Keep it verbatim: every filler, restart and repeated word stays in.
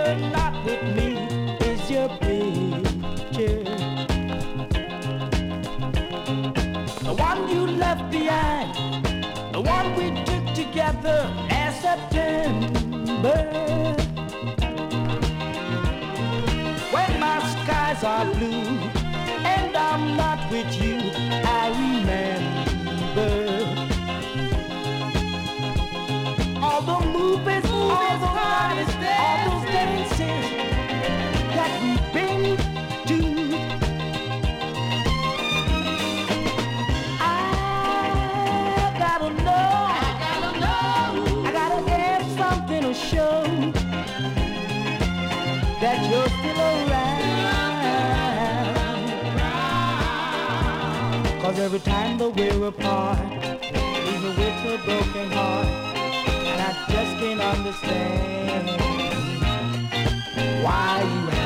not with me is your picture. The one you left behind, the one we took together last September. When my skies are blue and I'm not with you, I remember all the movies, all the parties, all those dances that we've been to. I gotta know, I gotta know, I gotta have something to show that you're still around. Cause every time that we're apart, leave me with a broken heart. I just can't understand why you